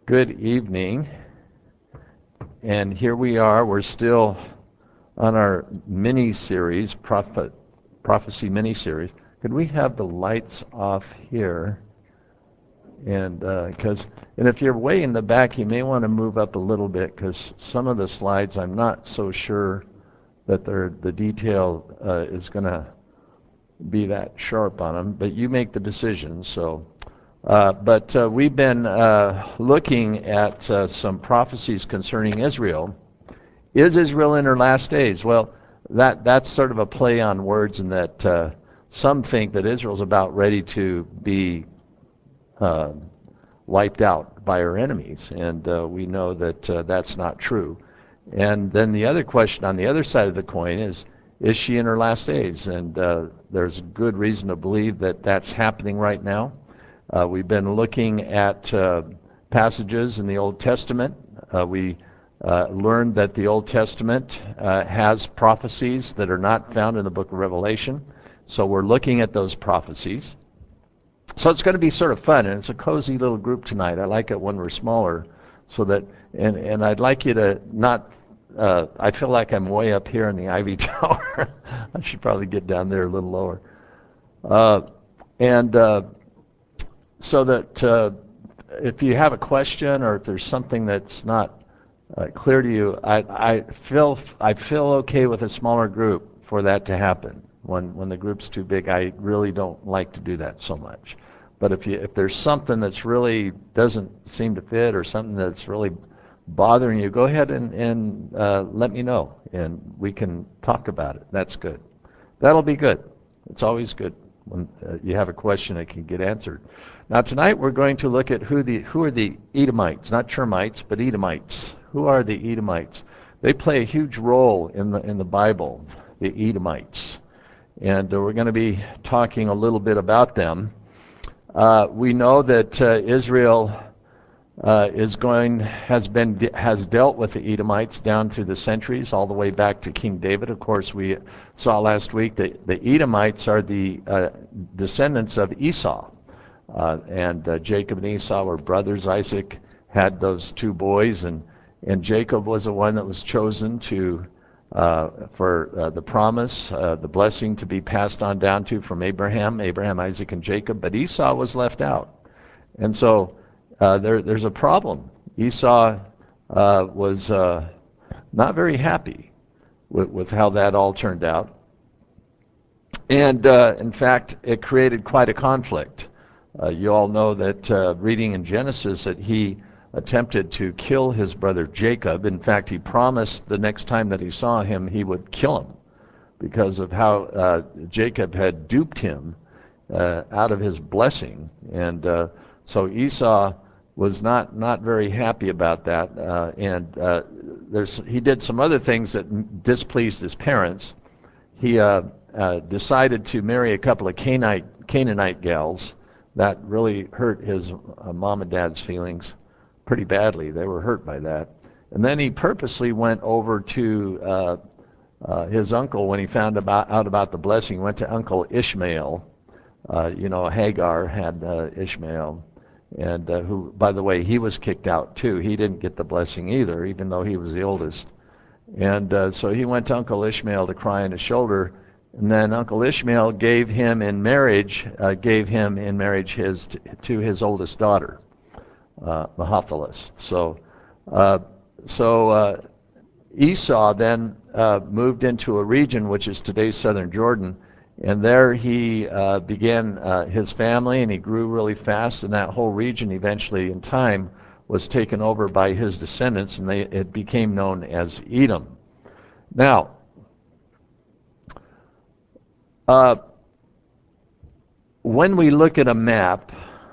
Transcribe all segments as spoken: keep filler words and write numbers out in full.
Good evening. And here we are. We're still on our mini-series, prophet, prophecy mini-series. Could we have the lights off here? And because, uh, and if you're way in the back, you may want to move up a little bit because some of the slides, I'm not so sure that they're, the detail uh, is going to be that sharp on them. But you make the decision. So. Uh, but uh, we've been uh, looking at uh, some prophecies concerning Israel. Is Israel in her last days? Well, that that's sort of a play on words in that uh, some think that Israel's about ready to be uh, wiped out by her enemies, and uh, we know that uh, that's not true. And then the other question on the other side of the coin is, is she in her last days? And uh, there's good reason to believe that that's happening right now. Uh, we've been looking at uh, passages in the Old Testament. Uh, we uh, learned that the Old Testament uh, has prophecies that are not found in the book of Revelation. So we're looking at those prophecies. So it's going to be sort of fun, and it's a cozy little group tonight. I like it when we're smaller, so that, and, and I'd like you to not, uh, I feel like I'm way up here in the Ivy Tower. I should probably get down there a little lower. Uh, and uh, So that uh, if you have a question or if there's something that's not uh, clear to you, I, I feel I feel okay with a smaller group for that to happen. When when the group's too big, I really don't like to do that so much. But if you if there's something that's really doesn't seem to fit or something that's really bothering you, go ahead and and uh, let me know, and we can talk about it. That's good. That'll be good. It's always good when uh, you have a question that can get answered. Now tonight we're going to look at who the who are the Edomites, not Termites, but Edomites. Who are the Edomites? They play a huge role in the in the Bible, the Edomites, and uh, we're going to be talking a little bit about them. Uh, we know that uh, Israel uh, is going has been has dealt with the Edomites down through the centuries, all the way back to King David. Of course, we saw last week that the Edomites are the uh, descendants of Esau. Uh, and uh, Jacob and Esau were brothers. Isaac had those two boys, and, and Jacob was the one that was chosen to uh, for uh, the promise, uh, the blessing to be passed on down to from Abraham, Abraham, Isaac, and Jacob. But Esau was left out, and so uh, there, there's a problem. Esau uh, was uh, not very happy with, with how that all turned out, and uh, in fact, it created quite a conflict. Uh, you all know that uh, reading in Genesis that he attempted to kill his brother Jacob. In fact, he promised the next time that he saw him he would kill him because of how uh, Jacob had duped him uh, out of his blessing. And uh, so Esau was not, not very happy about that. Uh, and uh, there's, he did some other things that displeased his parents. He uh, uh, decided to marry a couple of Canaanite, Canaanite gals. That really hurt his uh, mom and dad's feelings pretty badly. They were hurt by that. And then he purposely went over to uh, uh, his uncle when he found about, out about the blessing. He went to Uncle Ishmael. Uh, you know, Hagar had uh, Ishmael, and uh, who, by the way, he was kicked out too. He didn't get the blessing either, even though he was the oldest. And uh, so he went to Uncle Ishmael to cry on his shoulder. And then Uncle Ishmael gave him in marriage, uh, gave him in marriage his t- to his oldest daughter, uh, Mahaphalas. So, uh, so uh, Esau then uh, moved into a region which is today's southern Jordan, and there he uh, began uh, his family, and he grew really fast. And that whole region, eventually, in time, was taken over by his descendants, and they, it became known as Edom. Now. Uh, when we look at a map,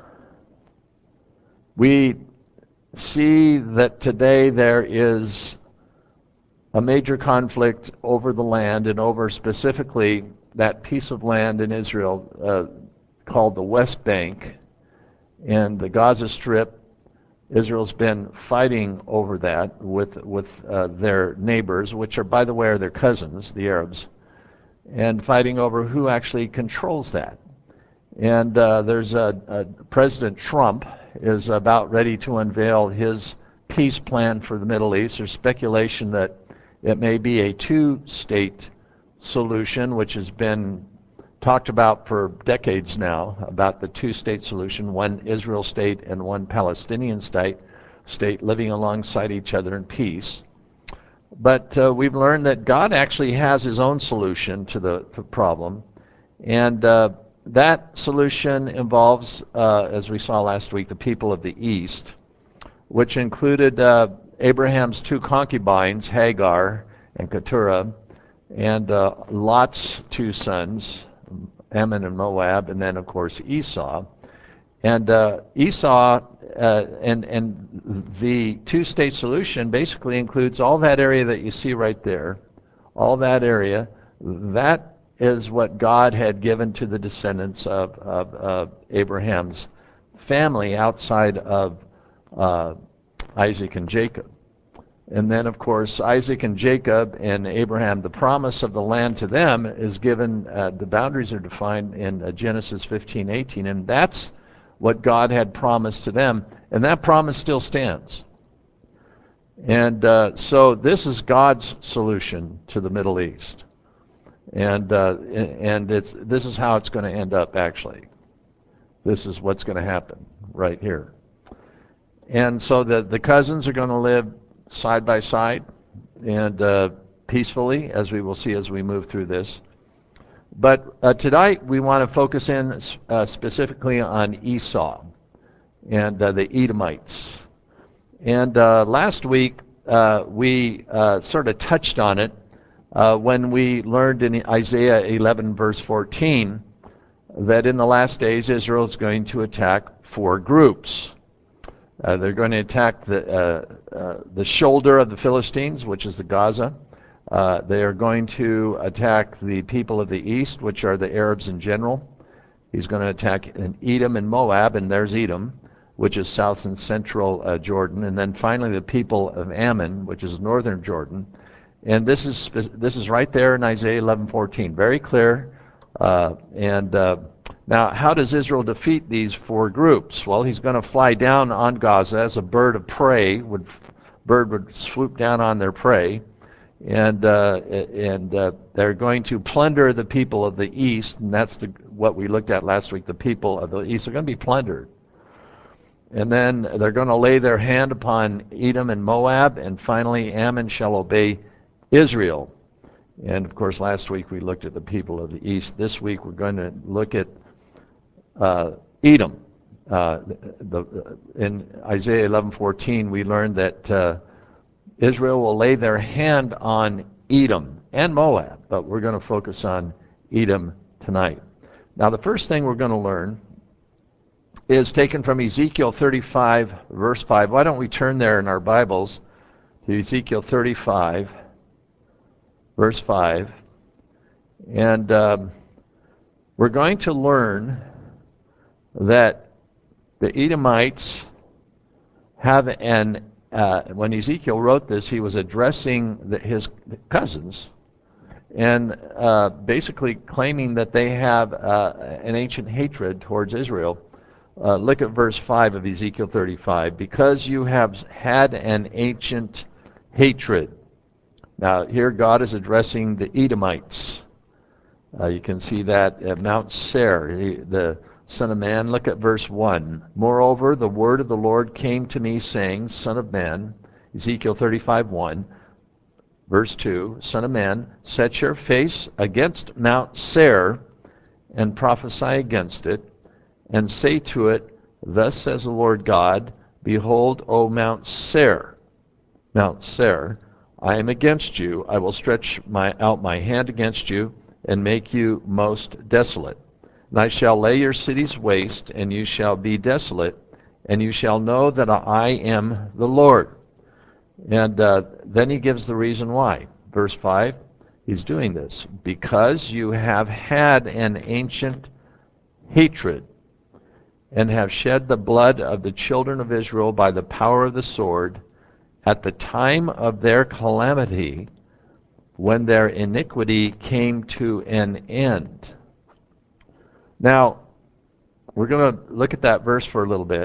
we see that today there is a major conflict over the land and over specifically that piece of land in Israel uh, called the West Bank and the Gaza Strip. Israel's been fighting over that with, with uh, their neighbors, which are, by the way, are their cousins, the Arabs, and fighting over who actually controls that. And uh, there's a, a President Trump is about ready to unveil his peace plan for the Middle East. There's speculation that it may be a two-state solution, which has been talked about for decades now, about the two-state solution, one Israel state and one Palestinian state, state living alongside each other in peace. But uh, we've learned that God actually has his own solution to the, the problem, and uh, that solution involves, uh, as we saw last week, the people of the East, which included uh, Abraham's two concubines, Hagar and Keturah, and uh, Lot's two sons, Ammon and Moab, and then, of course, Esau. And uh, Esau uh, and, and the two-state solution basically includes all that area that you see right there, all that area. That is what God had given to the descendants of, of, of Abraham's family outside of uh, Isaac and Jacob. And then, of course, Isaac and Jacob and Abraham, the promise of the land to them is given, uh, the boundaries are defined in uh, Genesis fifteen eighteen, and that's what God had promised to them, and that promise still stands. And uh, so this is God's solution to the Middle East. And, uh, and it's, this is how it's going to end up, actually. This is what's going to happen right here. And so the, the cousins are going to live side by side and uh, peacefully, as we will see as we move through this. But uh, tonight we want to focus in uh, specifically on Esau and uh, the Edomites. And uh, last week uh, we uh, sort of touched on it uh, when we learned in Isaiah eleven verse fourteen that in the last days Israel is going to attack four groups. Uh, they're going to attack the, uh, uh, the shoulder of the Philistines, which is the Gaza. Uh, they are going to attack the people of the east, which are the Arabs in general. He's going to attack in Edom and Moab, and there's Edom, which is south and central uh, Jordan. And then finally the people of Ammon, which is northern Jordan. And this is this is right there in Isaiah eleven fourteen, very clear. Uh, and uh, now, how does Israel defeat these four groups? Well, he's going to fly down on Gaza as a bird of prey. Would bird would swoop down on their prey. And uh, and uh, they're going to plunder the people of the east, and that's the, what we looked at last week. The people of the east are going to be plundered, and then they're going to lay their hand upon Edom and Moab, and finally Ammon shall obey Israel. And of course, last week we looked at the people of the east. This week we're going to look at uh, Edom. Uh, the, the, in Isaiah eleven fourteen, we learned that. Uh, Israel will lay their hand on Edom and Moab, but we're going to focus on Edom tonight. Now, the first thing we're going to learn is taken from Ezekiel thirty-five, verse five. Why don't we turn there in our Bibles to Ezekiel thirty-five, verse five. And um, we're going to learn that the Edomites have an Uh, when Ezekiel wrote this, he was addressing the, his cousins and uh, basically claiming that they have uh, an ancient hatred towards Israel. Uh, look at verse five of Ezekiel thirty-five. Because you have had an ancient hatred. Now, here God is addressing the Edomites. Uh, you can see that at Mount Seir, he, the Son of man, look at verse one. Moreover, the word of the Lord came to me, saying, Son of man, Ezekiel thirty-five, one, verse two, Son of man, set your face against Mount Seir, and prophesy against it, and say to it, Thus says the Lord God, Behold, O Mount Seir, Mount Seir, I am against you. I will stretch my, out my hand against you, and make you most desolate. And I shall lay your cities waste, and you shall be desolate, and you shall know that I am the Lord. And uh, then he gives the reason why. Verse five, he's doing this. Because you have had an ancient hatred, and have shed the blood of the children of Israel by the power of the sword, at the time of their calamity, when their iniquity came to an end. Now, we're going to look at that verse for a little bit,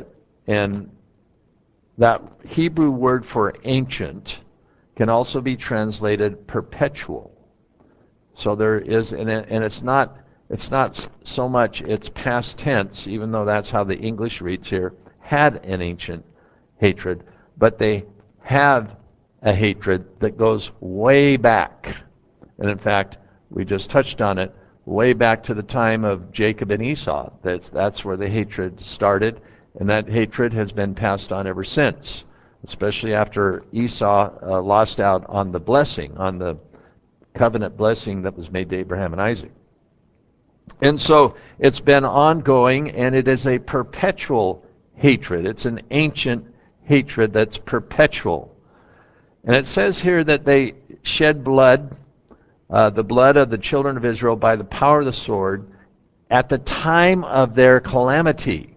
and that Hebrew word for ancient can also be translated perpetual. So there is, and, it, and it's not it's not so much it's past tense, even though that's how the English reads here, had an ancient hatred, but they have a hatred that goes way back. And in fact, we just touched on it, way back to the time of Jacob and Esau. That's, that's where the hatred started, and that hatred has been passed on ever since, especially after Esau uh, lost out on the blessing, on the covenant blessing that was made to Abraham and Isaac. And so it's been ongoing, and it is a perpetual hatred. It's an ancient hatred that's perpetual. And it says here that they shed blood, uh, the blood of the children of Israel by the power of the sword at the time of their calamity.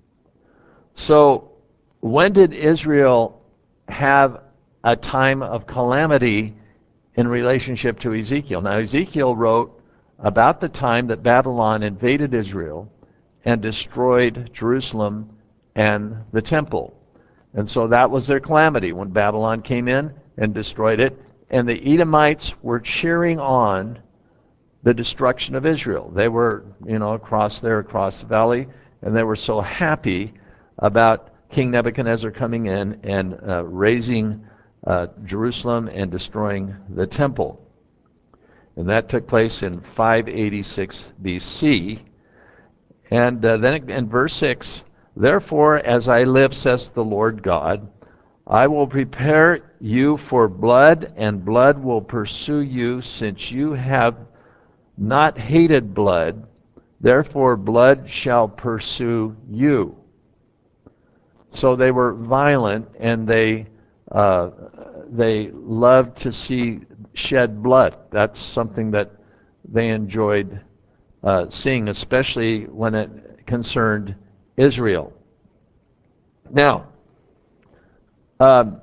So when did Israel have a time of calamity in relationship to Ezekiel? Now, Ezekiel wrote about the time that Babylon invaded Israel and destroyed Jerusalem and the temple. And so that was their calamity when Babylon came in and destroyed it. And the Edomites were cheering on the destruction of Israel. They were, you know, across there, across the valley, and they were so happy about King Nebuchadnezzar coming in and uh, raising uh, Jerusalem and destroying the temple. And that took place in five eighty-six B C. And uh, then in verse six, therefore, as I live, says the Lord God, I will prepare you for blood, and blood will pursue you, since you have not hated blood, therefore blood shall pursue you. So they were violent, and they uh, they loved to see shed blood. That's something that they enjoyed uh, seeing, especially when it concerned Israel. Now, um,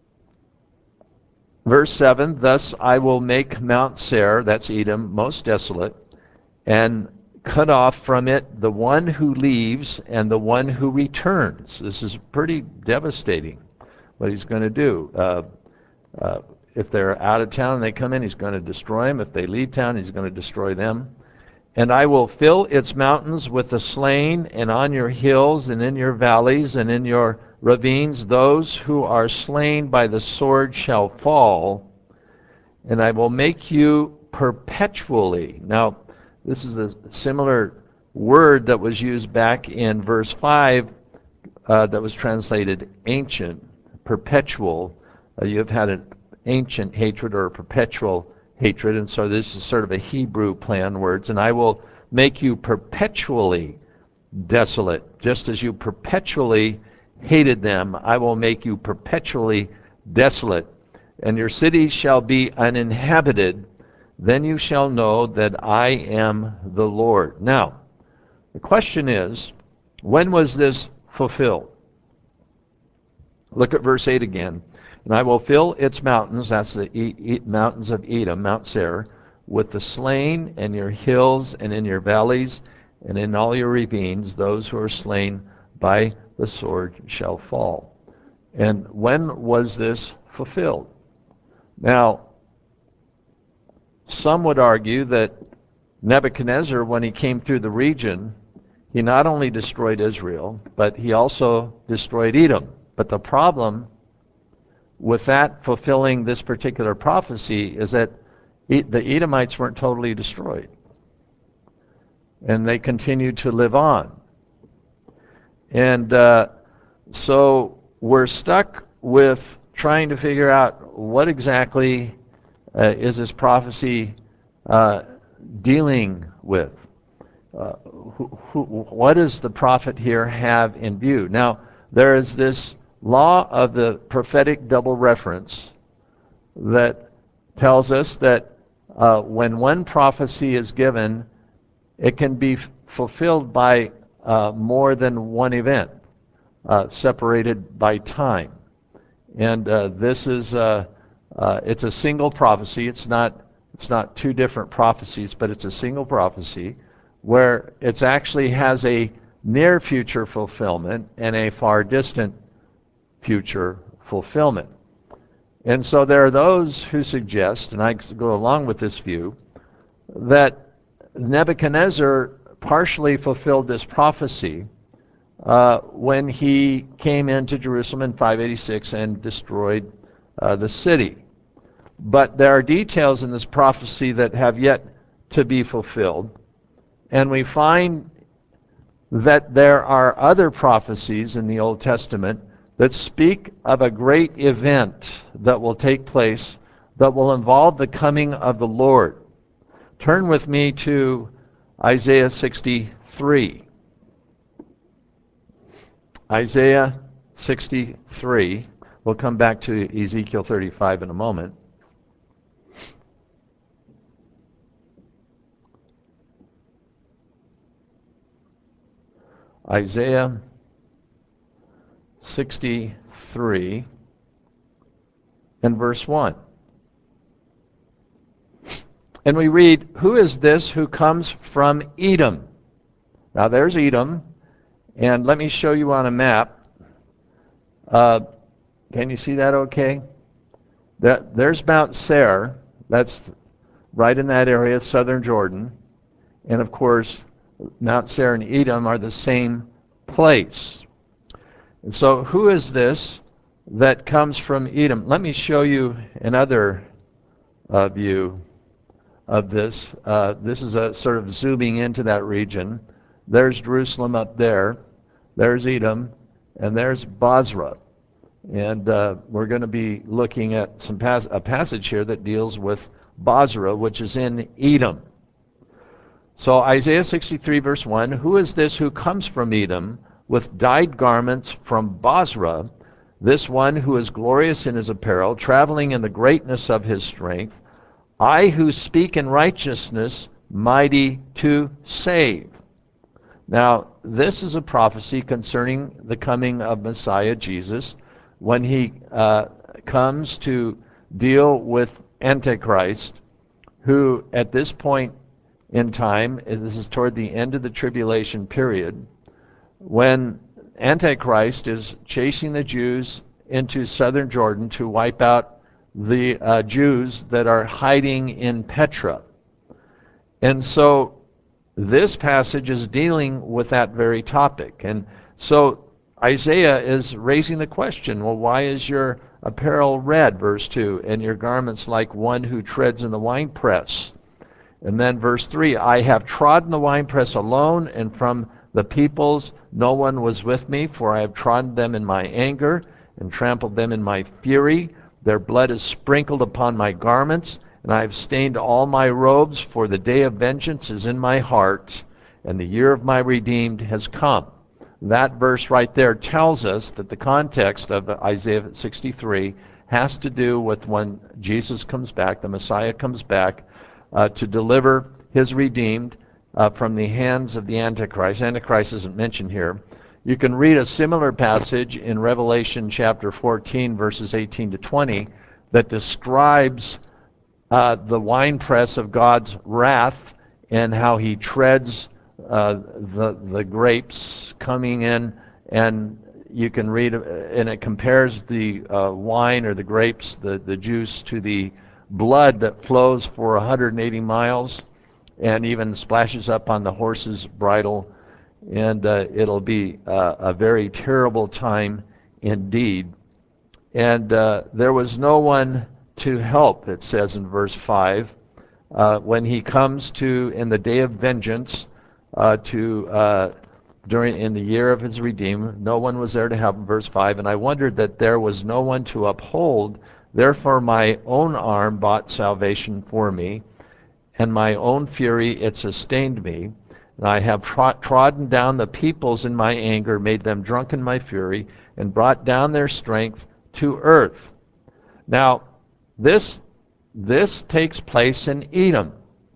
verse seven, thus I will make Mount Seir, that's Edom, most desolate, and cut off from it the one who leaves and the one who returns. This is pretty devastating, what he's going to do. Uh, uh, if they're out of town and they come in, he's going to destroy them. If they leave town, he's going to destroy them. And I will fill its mountains with the slain, and on your hills and in your valleys and in your ravines those who are slain by the sword shall fall, and I will make you perpetually. Now, this is a similar word that was used back in verse five uh, that was translated ancient, perpetual. Uh, you have had an ancient hatred or a perpetual hatred, and so this is sort of a Hebrew play on words. And I will make you perpetually desolate, just as you perpetually hated them. I will make you perpetually desolate, and your cities shall be uninhabited. Then you shall know that I am the Lord. Now, the question is, when was this fulfilled? Look at verse eight again. And I will fill its mountains, that's the e- e- mountains of Edom, Mount Seir, with the slain, and your hills, and in your valleys, and in all your ravines, those who are slain by the sword shall fall. And when was this fulfilled? Now, some would argue that Nebuchadnezzar, when he came through the region, he not only destroyed Israel, but he also destroyed Edom. But the problem with that fulfilling this particular prophecy is that the Edomites weren't totally destroyed, and they continued to live on. And uh, so we're stuck with trying to figure out what exactly uh, is this prophecy uh, dealing with. Uh, who, who, what does the prophet here have in view? Now, there is this law of the prophetic double reference that tells us that uh, when one prophecy is given, it can be f- fulfilled by uh, more than one event, uh, separated by time. And uh, this is uh, uh, it's a single prophecy. It's not it's not two different prophecies, but it's a single prophecy where it actually has a near future fulfillment and a far distant future fulfillment. And so there are those who suggest, and I go along with this view, that Nebuchadnezzar partially fulfilled this prophecy uh, when he came into Jerusalem in five eighty-six and destroyed uh, the city. But there are details in this prophecy that have yet to be fulfilled. And we find that there are other prophecies in the Old Testament that speak of a great event that will take place that will involve the coming of the Lord. Turn with me to Isaiah sixty-three. Isaiah sixty-three. We'll come back to Ezekiel thirty-five in a moment. Isaiah sixty-three and verse one. And we read, "Who is this who comes from Edom?" Now there's Edom, and let me show you on a map. Uh, can you see that okay? That, there's Mount Seir, that's right in that area, southern Jordan. And of course, Mount Seir and Edom are the same place. And so who is this that comes from Edom? Let me show you another uh, view of this. Uh, this is a sort of zooming into that region. There's Jerusalem up there. There's Edom. And there's Bozrah. And uh, we're going to be looking at some pas- a passage here that deals with Bozrah, which is in Edom. So Isaiah sixty-three verse one, "Who is this who comes from Edom with dyed garments from Bozrah, this one who is glorious in his apparel, traveling in the greatness of his strength? I who speak in righteousness, mighty to save." Now, this is a prophecy concerning the coming of Messiah Jesus, when he uh, comes to deal with Antichrist, who at this point in time, this is toward the end of the tribulation period, when Antichrist is chasing the Jews into southern Jordan to wipe out the uh, Jews that are hiding in Petra. And so this passage is dealing with that very topic. And so Isaiah is raising the question, well, why is your apparel red, verse two, and your garments like one who treads in the winepress? And then verse three, "I have trodden the winepress alone, and from the peoples no one was with me, for I have trodden them in my anger and trampled them in my fury. Their blood is sprinkled upon my garments, and I have stained all my robes, for the day of vengeance is in my heart, and the year of my redeemed has come." That verse right there tells us that the context of Isaiah sixty-three has to do with when Jesus comes back, the Messiah comes back uh, to deliver his redeemed uh, from the hands of the Antichrist. Antichrist isn't mentioned here. You can read a similar passage in Revelation chapter fourteen, verses eighteen to twenty, that describes uh, the winepress of God's wrath and how he treads uh, the, the grapes coming in. And you can read, and it compares the uh, wine or the grapes, the, the juice, to the blood that flows for one hundred eighty miles and even splashes up on the horse's bridle. And uh, it'll be uh, a very terrible time indeed. And uh, there was no one to help, it says in verse five, uh, when he comes to, in the day of vengeance, uh, to uh, during in the year of his redeemed, no one was there to help, in verse five. "And I wondered that there was no one to uphold. Therefore my own arm bought salvation for me, and my own fury it sustained me. And I have trod- trodden down the peoples in my anger, made them drunk in my fury, and brought down their strength to earth." Now, this, this takes place in Edom.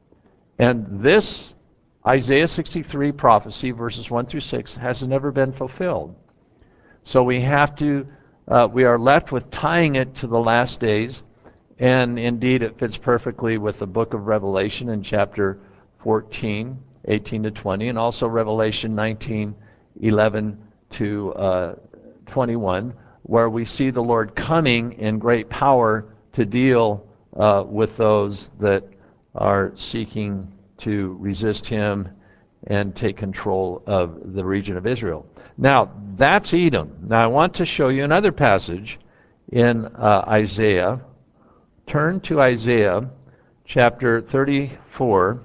And this Isaiah sixty-three prophecy, verses one through six, has never been fulfilled. So we have to, uh, we are left with tying it to the last days. And indeed, it fits perfectly with the book of Revelation in chapter fourteen, eighteen to twenty, and also Revelation nineteen, eleven to uh, twenty-one, where we see the Lord coming in great power to deal uh, with those that are seeking to resist him and take control of the region of Israel. Now, that's Edom. Now, I want to show you another passage in uh, Isaiah. Turn to Isaiah chapter thirty-four,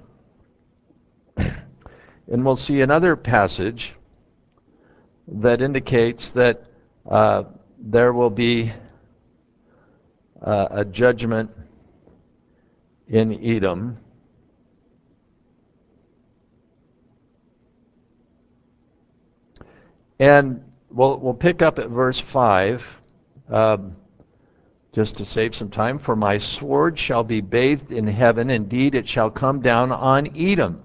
and we'll see another passage that indicates that uh, there will be uh, a judgment in Edom. And we'll, we'll pick up at verse five, um, just to save some time. For my sword shall be bathed in heaven, indeed it shall come down on Edom,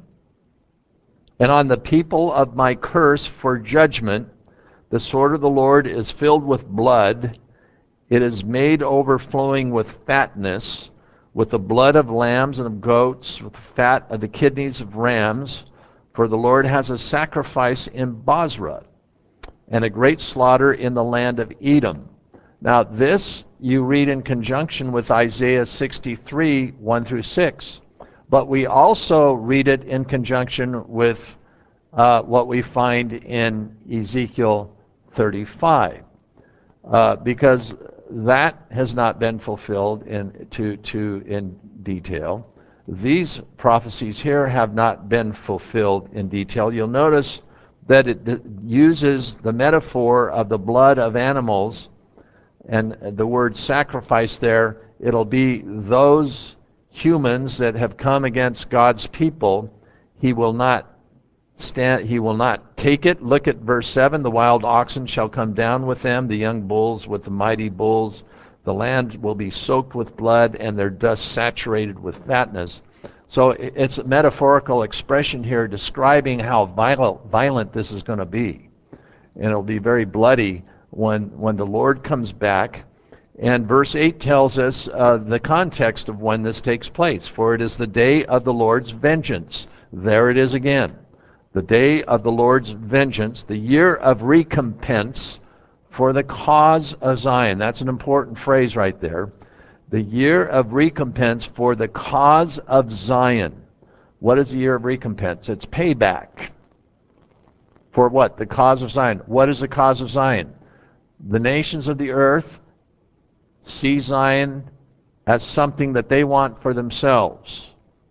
and on the people of my curse for judgment. The sword of the Lord is filled with blood, it is made overflowing with fatness, with the blood of lambs and of goats, with the fat of the kidneys of rams. For the Lord has a sacrifice in Bozrah, and a great slaughter in the land of Edom. Now this you read in conjunction with Isaiah sixty-three, one through six. But we also read it in conjunction with uh, what we find in Ezekiel thirty-five. Uh, because that has not been fulfilled in, to, to, in detail. These prophecies here have not been fulfilled in detail. You'll notice that it d- uses the metaphor of the blood of animals, and the word sacrifice there, it'll be those humans that have come against God's people. He will not stand, he will not take it. Look at verse seven. The wild oxen shall come down with them, the young bulls with the mighty bulls. The land will be soaked with blood, and their dust saturated with fatness. So it's a metaphorical expression here describing how violent, violent this is going to be. And it'll be very bloody when, when the Lord comes back. And verse eight tells us uh, the context of when this takes place. For it is the day of the Lord's vengeance. There it is again. The day of the Lord's vengeance, the year of recompense for the cause of Zion. That's an important phrase right there. The year of recompense for the cause of Zion. What is the year of recompense? It's payback. For what? The cause of Zion. What is the cause of Zion? The nations of the earth see Zion as something that they want for themselves.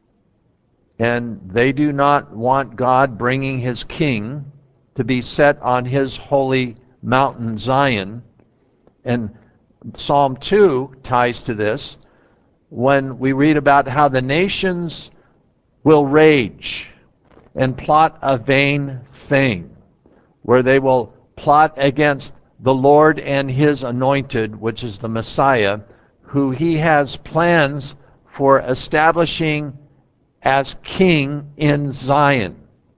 And they do not want God bringing his king to be set on his holy mountain Zion. And Psalm two ties to this when we read about how the nations will rage and plot a vain thing, where they will plot against the Lord and his anointed, which is the Messiah, who he has plans for establishing as king in Zion.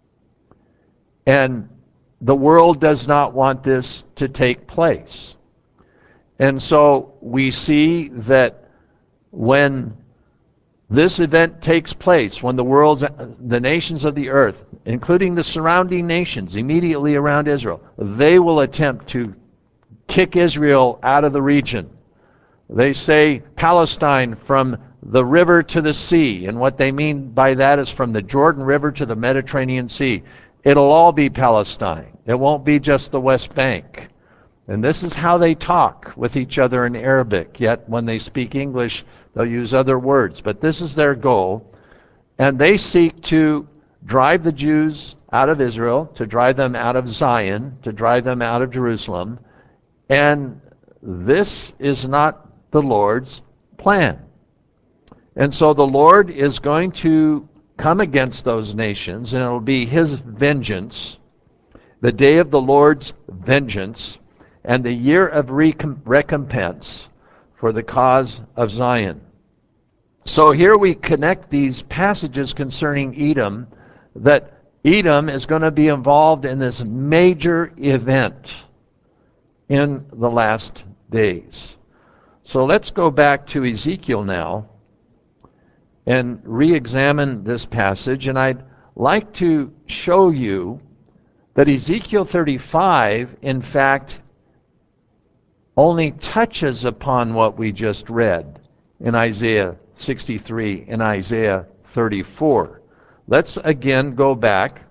And the world does not want this to take place. And so we see that when this event takes place, when the world's, the nations of the earth, including the surrounding nations immediately around Israel, they will attempt to kick Israel out of the region. They say Palestine from the river to the sea, and what they mean by that is from the Jordan River to the Mediterranean Sea. It'll all be Palestine. It won't be just the West Bank. And this is how they talk with each other in Arabic, yet when they speak English, they'll use other words. But this is their goal. And they seek to drive the Jews out of Israel, to drive them out of Zion, to drive them out of Jerusalem. And this is not the Lord's plan. And so the Lord is going to come against those nations, and it'll be his vengeance, the day of the Lord's vengeance, and the year of recom- recompense for the cause of Zion. So here we connect these passages concerning Edom, that Edom is going to be involved in this major event in the last days. So let's go back to Ezekiel now and re-examine this passage, and I'd like to show you But Ezekiel thirty-five, in fact, only touches upon what we just read in Isaiah sixty-three and Isaiah thirty-four. Let's again go back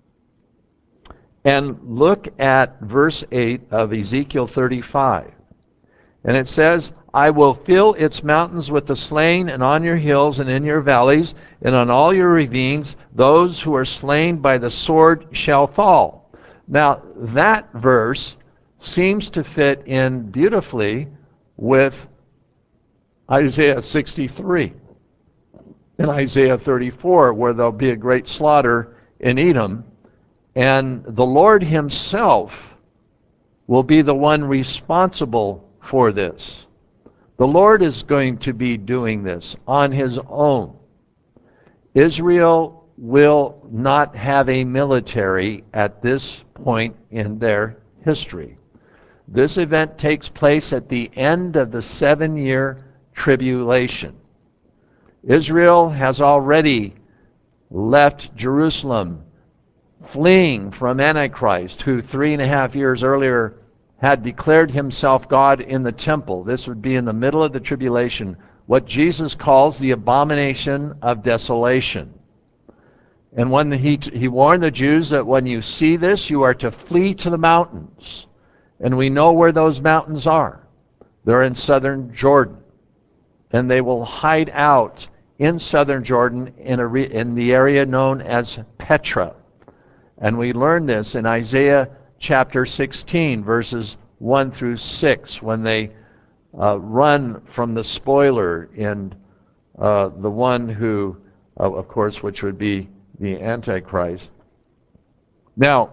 and look at verse eight of Ezekiel thirty-five. And it says, I will fill its mountains with the slain, and on your hills and in your valleys, and on all your ravines, those who are slain by the sword shall fall. Now, that verse seems to fit in beautifully with Isaiah sixty-three and Isaiah thirty-four, where there'll be a great slaughter in Edom, and the Lord himself will be the one responsible for this. The Lord is going to be doing this on his own. Israel will not have a military at this point in their history. This event takes place at the end of the seven-year tribulation. Israel has already left Jerusalem, fleeing from Antichrist, who three and a half years earlier had declared himself God in the temple. This would be in the middle of the tribulation, what Jesus calls the abomination of desolation. And when he, he warned the Jews that when you see this, you are to flee to the mountains. And we know where those mountains are. They're in southern Jordan. And they will hide out in southern Jordan in, a re, in the area known as Petra. And we learn this in Isaiah chapter sixteen, verses one through six, when they uh, run from the spoiler and uh, the one who, uh, of course, which would be the Antichrist. Now,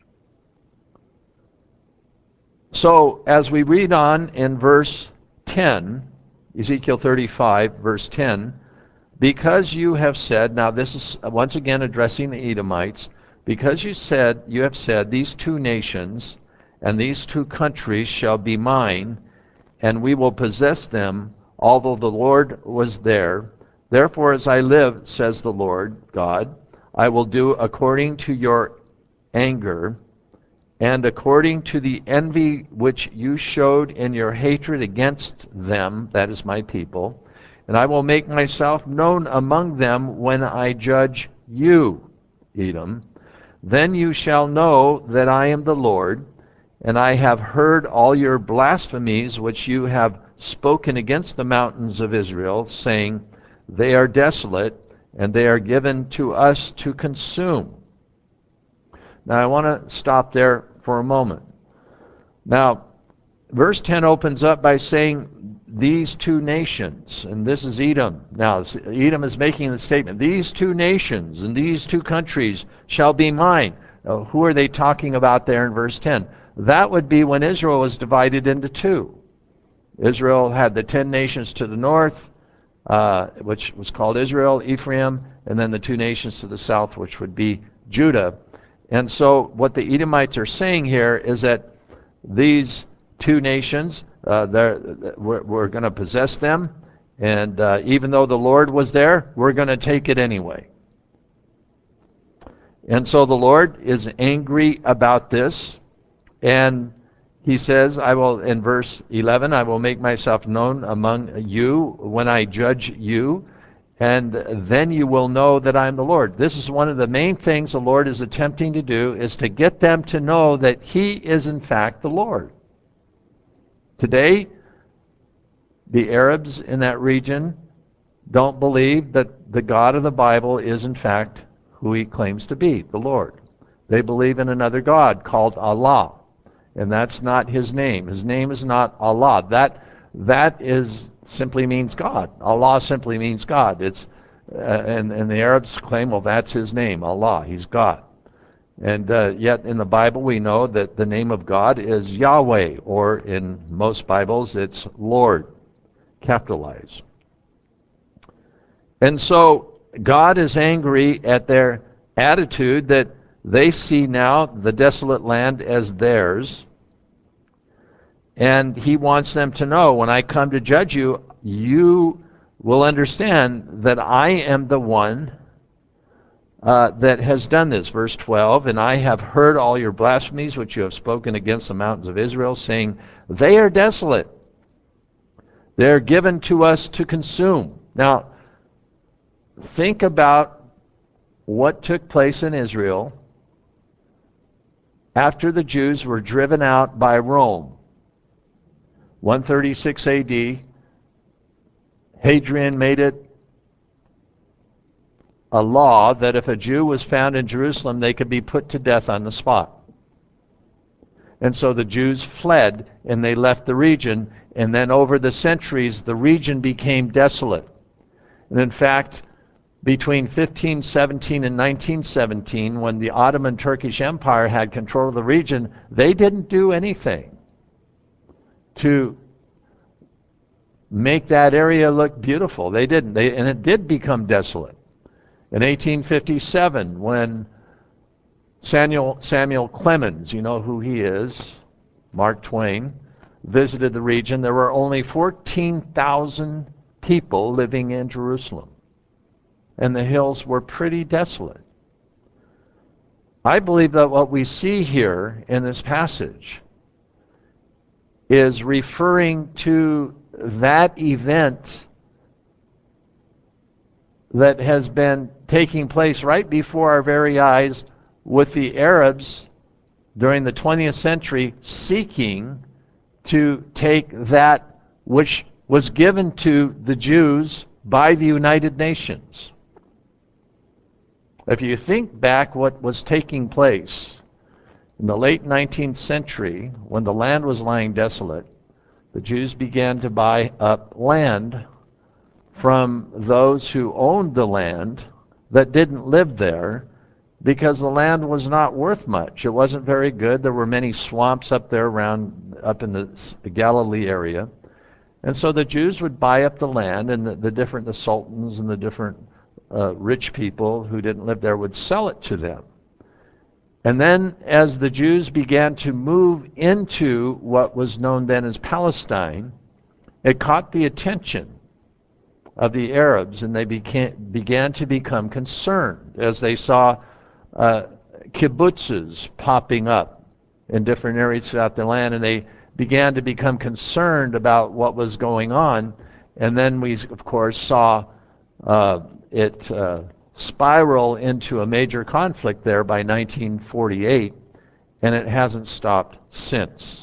so as we read on in verse ten, Ezekiel thirty-five, verse ten, because you have said, now this is once again addressing the Edomites, because you said, you have said, these two nations and these two countries shall be mine, and we will possess them, although the Lord was there. Therefore, as I live, says the Lord God, I will do according to your anger, and according to the envy which you showed in your hatred against them, that is my people, and I will make myself known among them when I judge you, Edom. Then you shall know that I am the Lord, and I have heard all your blasphemies which you have spoken against the mountains of Israel, saying, they are desolate, and they are given to us to consume. Now I want to stop there for a moment. Now, verse ten opens up by saying, these two nations, and this is Edom. Now, Edom is making the statement, these two nations and these two countries shall be mine. Now, who are they talking about there in verse ten? That would be when Israel was divided into two. Israel had the ten nations to the north, uh, which was called Israel, Ephraim, and then the two nations to the south, which would be Judah. And so what the Edomites are saying here is that these two nations, uh, we're, we're going to possess them, and uh, even though the Lord was there, we're going to take it anyway. And so the Lord is angry about this, and he says, I will, in verse eleven, I will make myself known among you when I judge you, and then you will know that I am the Lord. This is one of the main things the Lord is attempting to do, is to get them to know that he is in fact the Lord. Today, the Arabs in that region don't believe that the God of the Bible is in fact who he claims to be, the Lord. They believe in another God called Allah, and that's not his name. His name is not Allah. That that is simply means God. Allah simply means God. It's uh, and and the Arabs claim, well, that's his name, Allah. He's God. And uh, yet in the Bible we know that the name of God is Yahweh, or in most Bibles it's Lord, capitalized. And so God is angry at their attitude that they see now the desolate land as theirs. And he wants them to know, when I come to judge you, you will understand that I am the one uh, that has done this. Verse twelve, and I have heard all your blasphemies which you have spoken against the mountains of Israel, saying, they are desolate. They are given to us to consume. Now, think about what took place in Israel after the Jews were driven out by Rome. one thirty-six A D, Hadrian made it a law that if a Jew was found in Jerusalem, they could be put to death on the spot. And so the Jews fled and they left the region, and then over the centuries, the region became desolate. And in fact, between fifteen seventeen and nineteen seventeen, when the Ottoman Turkish Empire had control of the region, they didn't do anything to make that area look beautiful. They didn't. They, and it did become desolate. In eighteen fifty-seven, when Samuel, Samuel Clemens, you know who he is, Mark Twain, visited the region, there were only fourteen thousand people living in Jerusalem. And the hills were pretty desolate. I believe that what we see here in this passage is referring to that event that has been taking place right before our very eyes with the Arabs during the twentieth century seeking to take that which was given to the Jews by the United Nations. If you think back what was taking place in the late nineteenth century, when the land was lying desolate, the Jews began to buy up land from those who owned the land that didn't live there, because the land was not worth much. It wasn't very good. There were many swamps up there around, up in the Galilee area. And so the Jews would buy up the land, and the, the different, the sultans and the different uh, rich people who didn't live there would sell it to them. And then as the Jews began to move into what was known then as Palestine, it caught the attention of the Arabs, and they became, began to become concerned as they saw uh, kibbutzes popping up in different areas throughout the land, and they began to become concerned about what was going on. And then we, of course, saw uh, it uh, spiral into a major conflict there by nineteen forty-eight, and it hasn't stopped since.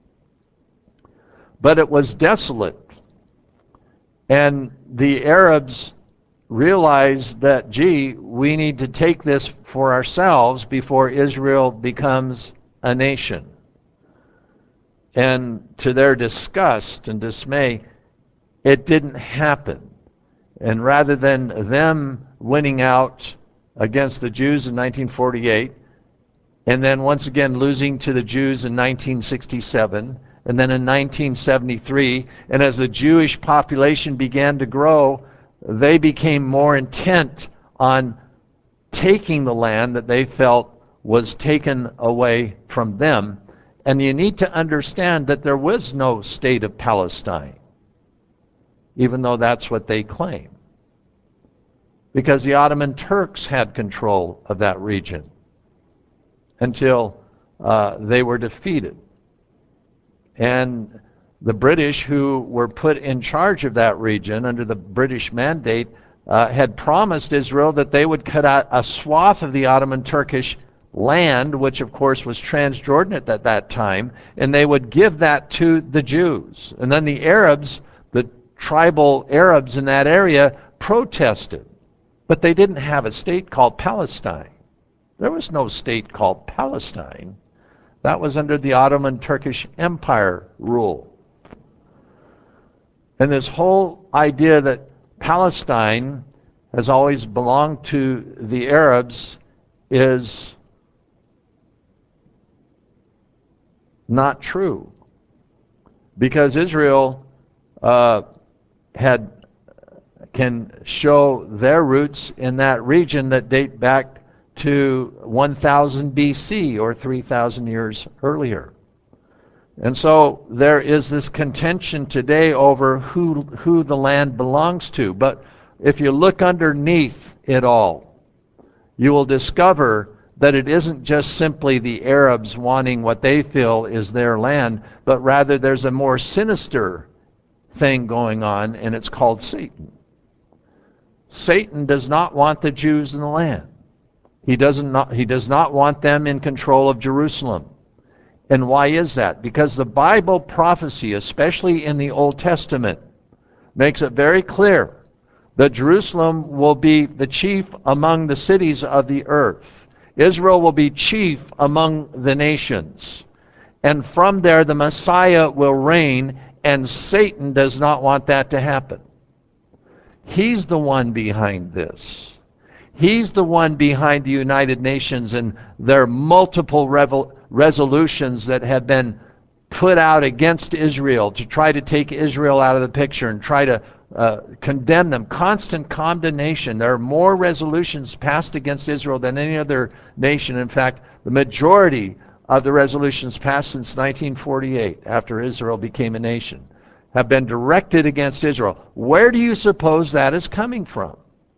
But it was desolate. And the Arabs realized that, gee, we need to take this for ourselves before Israel becomes a nation. And to their disgust and dismay, it didn't happen. And rather than them winning out against the Jews in nineteen forty-eight, and then once again losing to the Jews in nineteen sixty-seven, and then in nineteen seventy-three, and as the Jewish population began to grow, they became more intent on taking the land that they felt was taken away from them. And you need to understand that there was no state of Palestine, even though that's what they claim, because the Ottoman Turks had control of that region until uh, they were defeated. And the British, who were put in charge of that region under the British mandate, uh, had promised Israel that they would cut out a swath of the Ottoman Turkish land, which of course was Transjordanate at that time, and they would give that to the Jews. And then the Arabs, the tribal Arabs in that area, protested. But they didn't have a state called Palestine. There was no state called Palestine. That was under the Ottoman Turkish Empire rule. And this whole idea that Palestine has always belonged to the Arabs is not true, because Israel uh, had can show their roots in that region that date back to one thousand B C or three thousand years earlier. And so there is this contention today over who who the land belongs to. But if you look underneath it all, you will discover that it isn't just simply the Arabs wanting what they feel is their land, but rather there's a more sinister thing going on, and it's called Satan. Satan does not want the Jews in the land. He doesn't not, he does not want them in control of Jerusalem. And why is that? Because the Bible prophecy, especially in the Old Testament, makes it very clear that Jerusalem will be the chief among the cities of the earth. Israel will be chief among the nations. And from there the Messiah will reign, and Satan does not want that to happen. He's the one behind this. He's the one behind the United Nations and their multiple revel- resolutions that have been put out against Israel to try to take Israel out of the picture and try to uh, condemn them. Constant condemnation. There are more resolutions passed against Israel than any other nation. In fact, the majority of the resolutions passed since nineteen forty-eight, after Israel became a nation, have been directed against Israel. Where do you suppose that is coming from?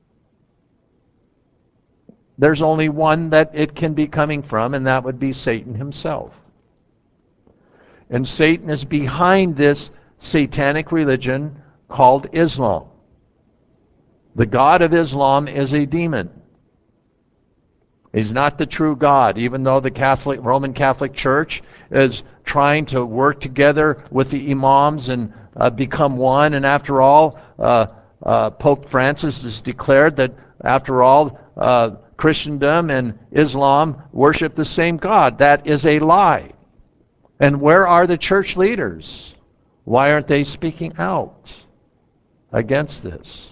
There's only one that it can be coming from, and that would be Satan himself. And Satan is behind this satanic religion called Islam. The God of Islam is a demon. He's not the true God, even though the Catholic, Roman Catholic Church is trying to work together with the imams and uh, become one. And after all, uh, uh, Pope Francis has declared that, after all, uh, Christendom and Islam worship the same God. That is a lie. And where are the church leaders? Why aren't they speaking out against this?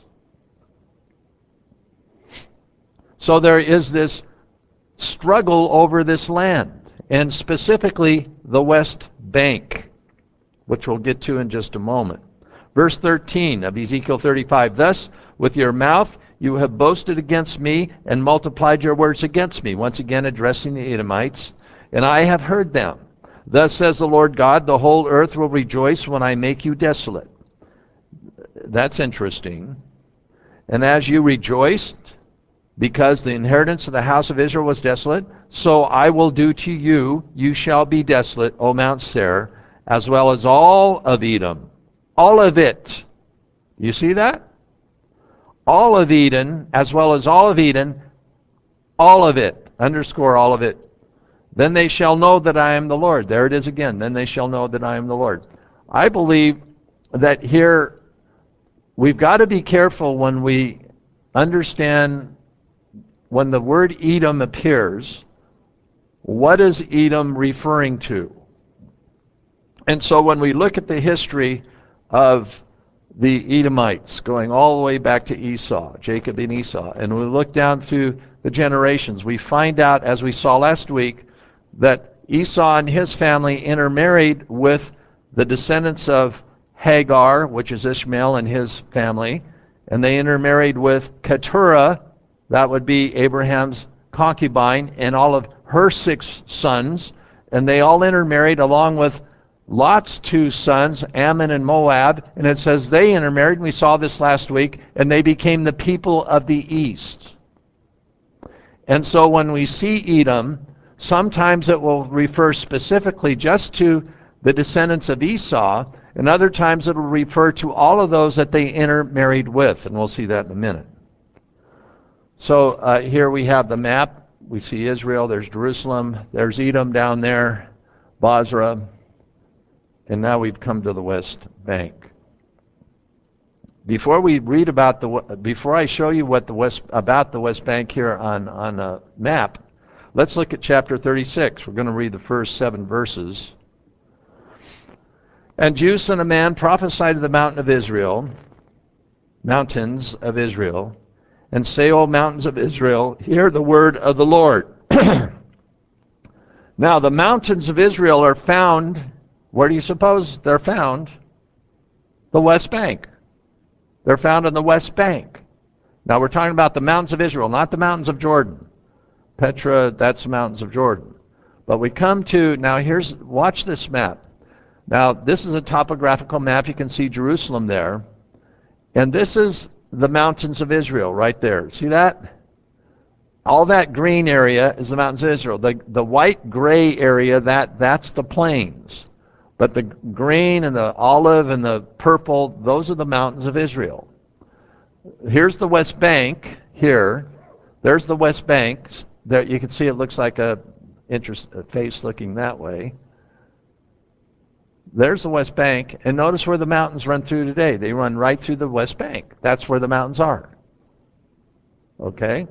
So there is this struggle over this land, and specifically the West Bank, which we'll get to in just a moment. Verse thirteen of Ezekiel thirty-five, thus with your mouth you have boasted against me and multiplied your words against me, once again addressing the Edomites, and I have heard them. Thus says the Lord God, the whole earth will rejoice when I make you desolate. That's interesting. And as you rejoiced, because the inheritance of the house of Israel was desolate, so I will do to you, you shall be desolate, O Mount Seir, as well as all of Edom. All of it. You see that? All of Eden, as well as all of Eden, all of it. Underscore all of it. Then they shall know that I am the Lord. There it is again. Then they shall know that I am the Lord. I believe that here we've got to be careful when we understand when the word Edom appears, what is Edom referring to? And so when we look at the history of the Edomites, going all the way back to Esau, Jacob and Esau, and we look down through the generations, we find out, as we saw last week, that Esau and his family intermarried with the descendants of Hagar, which is Ishmael and his family, and they intermarried with Keturah, that would be Abraham's concubine, and all of her six sons, and they all intermarried along with Lot's two sons, Ammon and Moab, and it says they intermarried, and we saw this last week, and they became the people of the east. And so when we see Edom, sometimes it will refer specifically just to the descendants of Esau, and other times it will refer to all of those that they intermarried with, and we'll see that in a minute. So uh, here we have the map. We see Israel, there's Jerusalem, there's Edom down there, Basra, and now we've come to the West Bank. Before we read about the, before I show you what the West, about the West Bank here on, on a map, let's look at chapter thirty-six. We're going to read the first seven verses. And you, son of man, prophesy to the mountain of Israel, mountains of Israel, and say, O mountains of Israel, hear the word of the Lord. Now, the mountains of Israel are found, where do you suppose they're found? The West Bank. They're found on the West Bank. Now, we're talking about the mountains of Israel, not the mountains of Jordan. Petra, that's the mountains of Jordan. But we come to, now here's, watch this map. Now, this is a topographical map. You can see Jerusalem there. And this is the mountains of Israel right there. See that? All that green area is the mountains of Israel. The, the white gray area, that, that's the plains. But the green and the olive and the purple, those are the mountains of Israel. Here's the West Bank here. There's the West Bank. There you can see it looks like a, interest, a face looking that way. There's the West Bank, and notice where the mountains run through today. They run right through the West Bank. That's where the mountains are. Okay?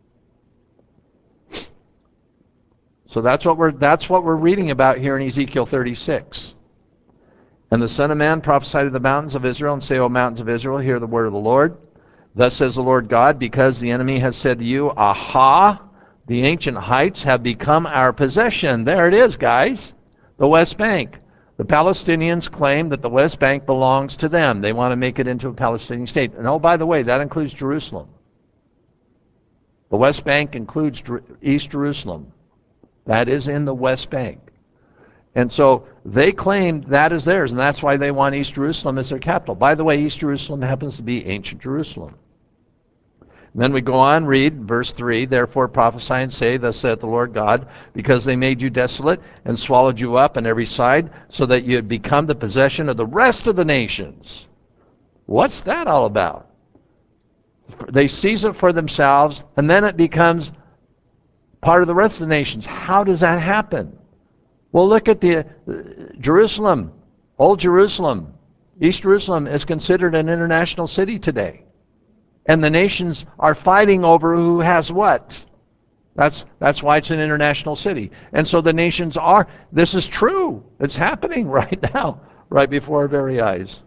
So that's what we're that's what we're reading about here in Ezekiel thirty-six. And the Son of Man prophesied to the mountains of Israel, and say, O mountains of Israel, hear the word of the Lord. Thus says the Lord God, because the enemy has said to you, Aha, the ancient heights have become our possession. There it is, guys. The West Bank. The Palestinians claim that the West Bank belongs to them. They want to make it into a Palestinian state. And oh, by the way, that includes Jerusalem. The West Bank includes East Jerusalem. That is in the West Bank. And so they claim that is theirs, and that's why they want East Jerusalem as their capital. By the way, East Jerusalem happens to be ancient Jerusalem. And then we go on, read verse three, Therefore prophesy and say, Thus saith the Lord God, because they made you desolate and swallowed you up on every side, so that you had become the possession of the rest of the nations. What's that all about? They seize it for themselves, and then it becomes part of the rest of the nations. How does that happen? Well, look at the uh, Jerusalem, Old Jerusalem. East Jerusalem is considered an international city today. And the nations are fighting over who has what. That's, that's why it's an international city. And so the nations are, this is true. It's happening right now, right before our very eyes.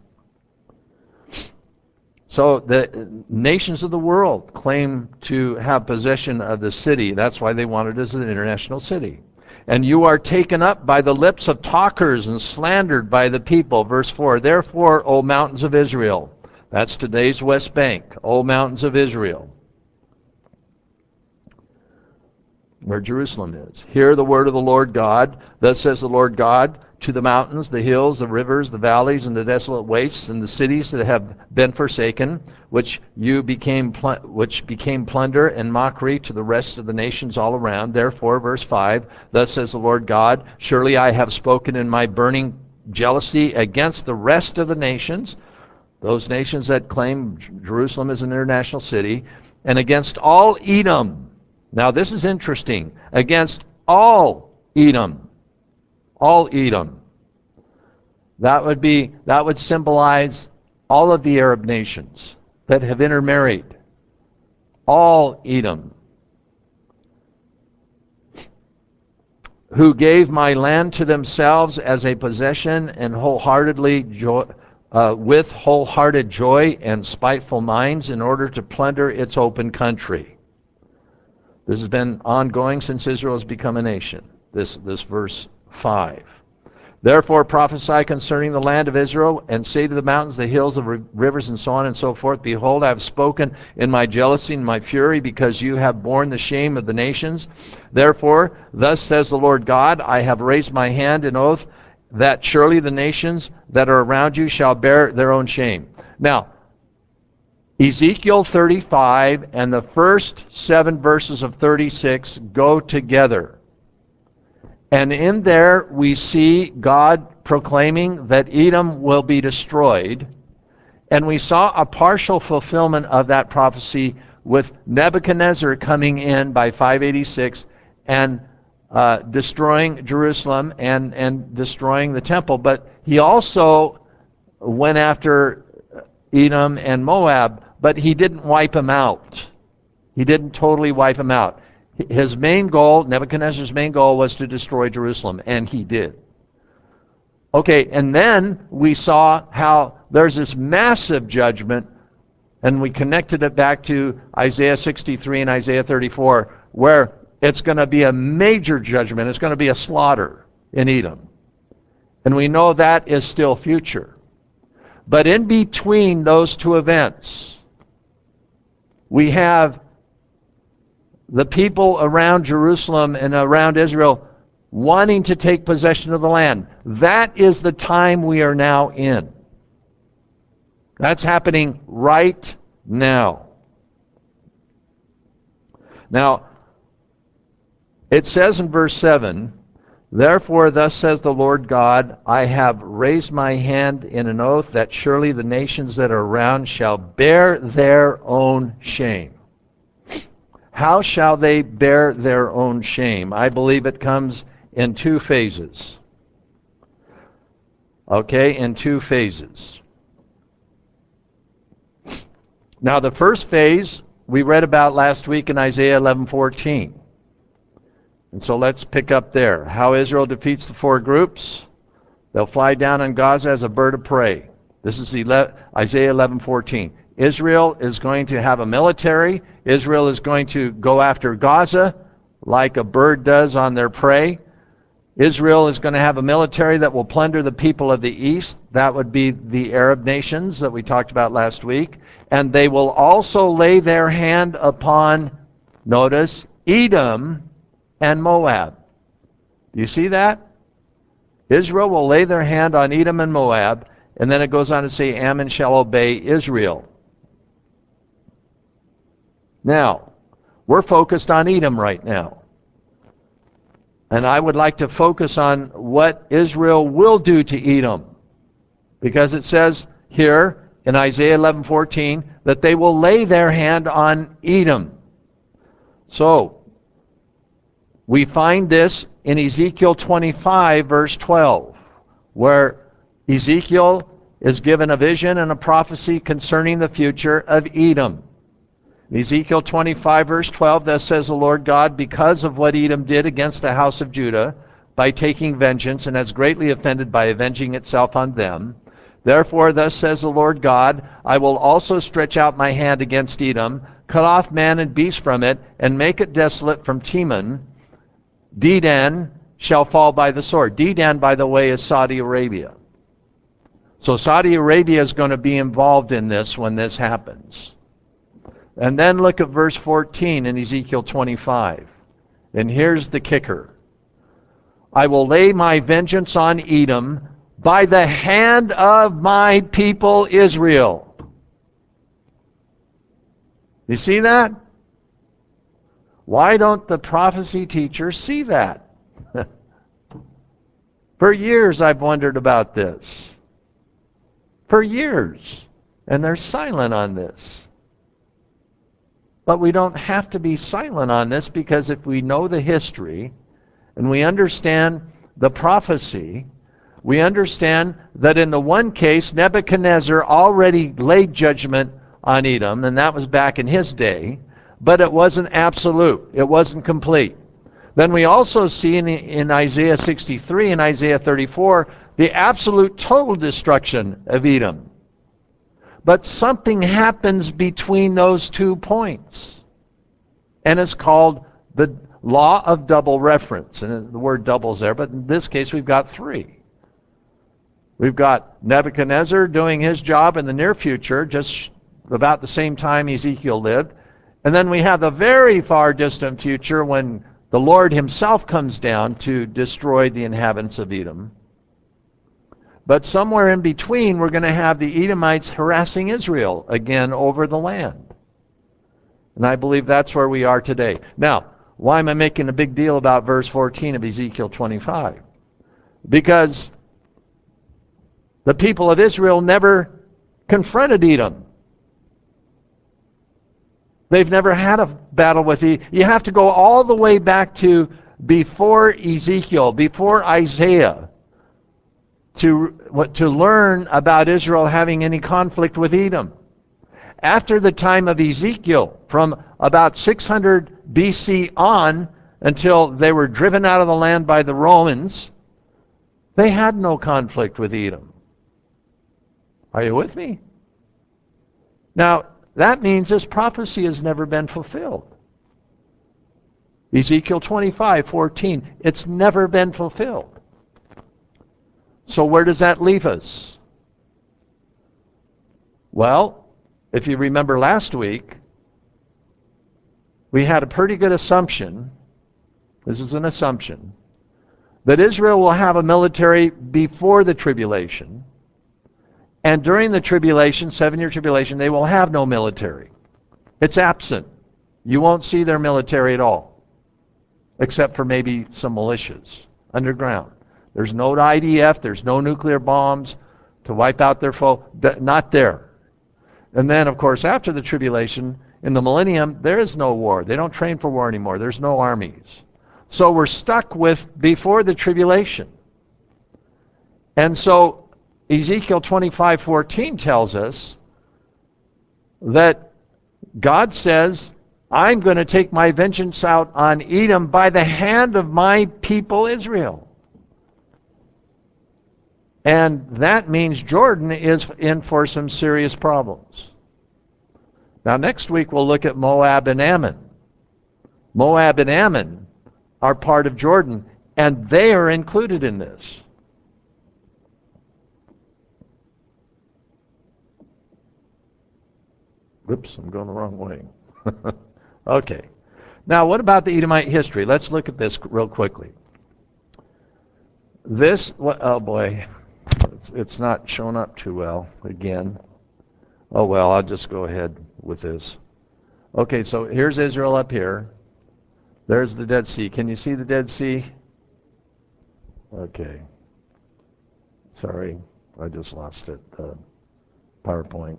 So the nations of the world claim to have possession of the city. That's why they want it as an international city. And you are taken up by the lips of talkers and slandered by the people. Verse four, Therefore, O mountains of Israel, that's today's West Bank, O mountains of Israel, where Jerusalem is. Hear the word of the Lord God. Thus says the Lord God, to the mountains, the hills, the rivers, the valleys, and the desolate wastes, and the cities that have been forsaken, which you became pl- which became plunder and mockery to the rest of the nations all around. Therefore, verse five, Thus says the Lord God, Surely I have spoken in my burning jealousy against the rest of the nations, those nations that claim Jerusalem is an international city, and against all Edom. Now this is interesting. Against all Edom. All Edom. That would be, that would symbolize all of the Arab nations that have intermarried. All Edom. Who gave my land to themselves as a possession and wholeheartedly joy, uh, with wholehearted joy and spiteful minds in order to plunder its open country. This has been ongoing since Israel has become a nation. This, this verse five. Therefore prophesy concerning the land of Israel, and say to the mountains, the hills, the rivers, and so on and so forth, Behold, I have spoken in my jealousy and my fury, because you have borne the shame of the nations. Therefore, thus says the Lord God, I have raised my hand in oath, that surely the nations that are around you shall bear their own shame. Now, Ezekiel thirty-five and the first seven verses of thirty-six go together. And in there we see God proclaiming that Edom will be destroyed. And we saw a partial fulfillment of that prophecy with Nebuchadnezzar coming in by five eighty-six and uh, destroying Jerusalem and, and destroying the temple. But he also went after Edom and Moab, but he didn't wipe them out. He didn't totally wipe them out. His main goal, Nebuchadnezzar's main goal, was to destroy Jerusalem, and he did. Okay, and then we saw how there's this massive judgment, and we connected it back to Isaiah sixty-three and Isaiah thirty-four, where it's going to be a major judgment. It's going to be a slaughter in Edom. And we know that is still future. But in between those two events, we have the people around Jerusalem and around Israel wanting to take possession of the land. That is the time we are now in. That's happening right now. Now, It says in verse seven, therefore thus says the Lord God, I have raised my hand in an oath that surely the nations that are around shall bear their own shame. How shall they bear their own shame? I believe it comes in two phases. Okay, in two phases. Now the first phase we read about last week in Isaiah eleven fourteen. And so let's pick up there. How Israel defeats the four groups. They'll fly down on Gaza as a bird of prey. This is Isaiah eleven fourteen. Israel is going to have a military. Israel is going to go after Gaza like a bird does on their prey. Israel is going to have a military that will plunder the people of the east. That would be the Arab nations that we talked about last week. And they will also lay their hand upon, notice, Edom and Moab. Do you see that? Israel will lay their hand on Edom and Moab, and then it goes on to say, Ammon shall obey Israel. Now, we're focused on Edom right now. And I would like to focus on what Israel will do to Edom. Because it says here in Isaiah eleven fourteen that they will lay their hand on Edom. So, we find this in Ezekiel twenty-five, verse twelve, where Ezekiel is given a vision and a prophecy concerning the future of Edom. Ezekiel twenty-five, verse twelve, thus says the Lord God, because of what Edom did against the house of Judah, by taking vengeance, and has greatly offended by avenging itself on them. Therefore, thus says the Lord God, I will also stretch out my hand against Edom, cut off man and beast from it, and make it desolate from Teman. Dedan shall fall by the sword. Dedan, by the way, is Saudi Arabia. So Saudi Arabia is going to be involved in this when this happens. And then look at verse fourteen in Ezekiel twenty-five. And here's the kicker. I will lay my vengeance on Edom by the hand of my people Israel. You see that? Why don't the prophecy teachers see that? For years I've wondered about this. For years. And they're silent on this. But we don't have to be silent on this, because if we know the history and we understand the prophecy, we understand that in the one case, Nebuchadnezzar already laid judgment on Edom, and that was back in his day, but it wasn't absolute. It wasn't complete. Then we also see in, in Isaiah sixty-three and Isaiah thirty-four the absolute total destruction of Edom. But something happens between those two points, and it's called the law of double reference. And the word double's there, but in this case we've got three. We've got Nebuchadnezzar doing his job in the near future, just about the same time Ezekiel lived. And then we have the very far distant future when the Lord himself comes down to destroy the inhabitants of Edom. But somewhere in between, we're going to have the Edomites harassing Israel again over the land. And I believe that's where we are today. Now, why am I making a big deal about verse fourteen of Ezekiel twenty-five? Because the people of Israel never confronted Edom. They've never had a battle with Edom. You have to go all the way back to before Ezekiel, before Isaiah, to, to learn about Israel having any conflict with Edom. After the time of Ezekiel, from about six hundred B C on until they were driven out of the land by the Romans, they had no conflict with Edom. Are you with me? Now, that means this prophecy has never been fulfilled. Ezekiel twenty-five, fourteen, it's never been fulfilled. So where does that leave us? Well, if you remember last week, we had a pretty good assumption, this is an assumption, that Israel will have a military before the tribulation, and during the tribulation, seven-year tribulation, they will have no military. It's absent. You won't see their military at all. except for maybe some militias underground. There's no I D F, there's no nuclear bombs to wipe out their foe, not there. And then, of course, after the tribulation, in the millennium, there is no war. They don't train for war anymore. There's no armies. So we're stuck with before the tribulation. And so Ezekiel twenty-five fourteen tells us that God says, I'm going to take my vengeance out on Edom by the hand of my people Israel. And that means Jordan is in for some serious problems. Now next week we'll look at Moab and Ammon. Moab and Ammon are part of Jordan, and they are included in this. Whoops, I'm going the wrong way. Okay. Now, what about the Edomite history? Let's look at this real quickly. This, oh boy, it's, it's not showing up too well again. Oh well, I'll just go ahead with this. Okay, so here's Israel up here. There's the Dead Sea. Can you see the Dead Sea? Okay. Sorry, I just lost it. Uh, PowerPoint.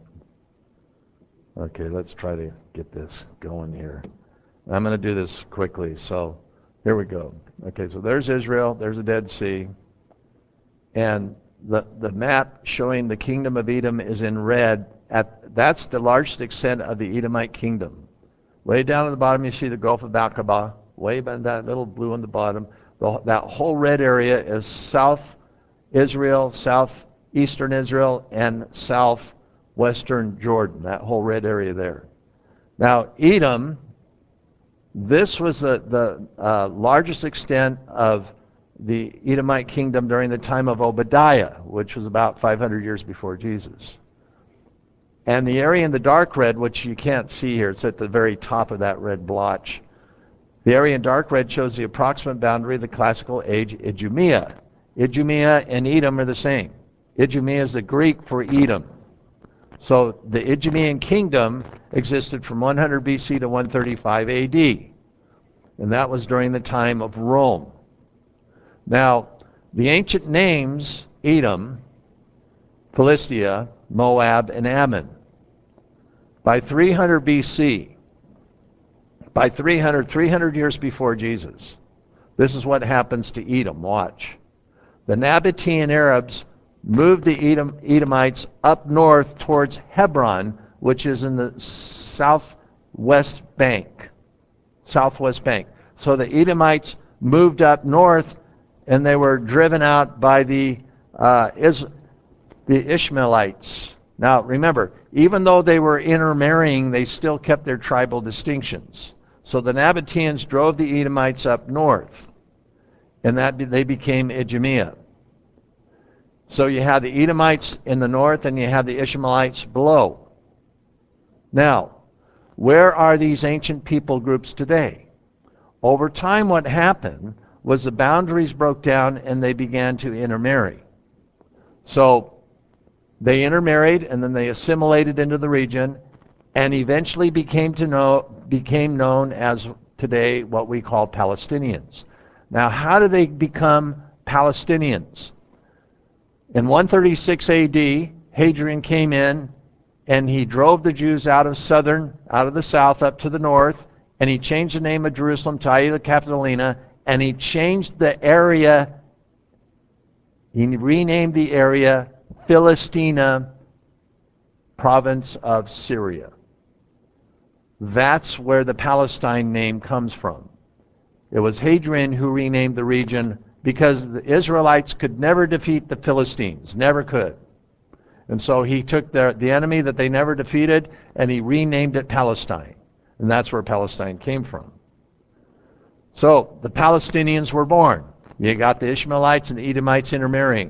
Okay, let's try to get this going here. I'm going to do this quickly, so here we go. Okay, so there's Israel, there's the Dead Sea, and the, the map showing the kingdom of Edom is in red. At, that's the largest extent of the Edomite kingdom. Way down at the bottom you see the Gulf of Aqaba, way by that little blue on the bottom. The, that whole red area is South Israel, southeastern Israel, and southwestern Jordan, that whole red area there. Now, Edom, this was the, the uh, largest extent of the Edomite kingdom during the time of Obadiah, which was about five hundred years before Jesus. And the area in the dark red, which you can't see here, it's at the very top of that red blotch. The area in dark red shows the approximate boundary of the classical age Idumea. Idumea and Edom are the same. Idumea is the Greek for Edom. So the Idumean kingdom existed from one hundred B C to one thirty-five A D. And that was during the time of Rome. Now, the ancient names, Edom, Philistia, Moab, and Ammon. By three hundred B C, by three hundred, three hundred years before Jesus, this is what happens to Edom. Watch. The Nabatean Arabs moved the Edom, Edomites up north towards Hebron, which is in the southwest bank. Southwest bank. So the Edomites moved up north, and they were driven out by the uh, Is the Ishmaelites. Now remember, even though they were intermarrying, they still kept their tribal distinctions. So the Nabateans drove the Edomites up north, and that they became Idumea. So you have the Edomites in the north, and you have the Ishmaelites below. Now, where are these ancient people groups today? Over time, what happened was the boundaries broke down, and they began to intermarry. So they intermarried, and then they assimilated into the region, and eventually became to know became known as today what we call Palestinians. Now, how do they become Palestinians? In one thirty-six A D, Hadrian came in, and he drove the Jews out of southern, out of the south up to the north, and he changed the name of Jerusalem to Aida Capitolina, and he changed the area, he renamed the area Philistina, province of Syria. That's where the Palestine name comes from. It was Hadrian who renamed the region because the Israelites could never defeat the Philistines, never could. And so he took their, the enemy that they never defeated, and he renamed it Palestine. And that's where Palestine came from. So the Palestinians were born. You got the Ishmaelites and the Edomites intermarrying.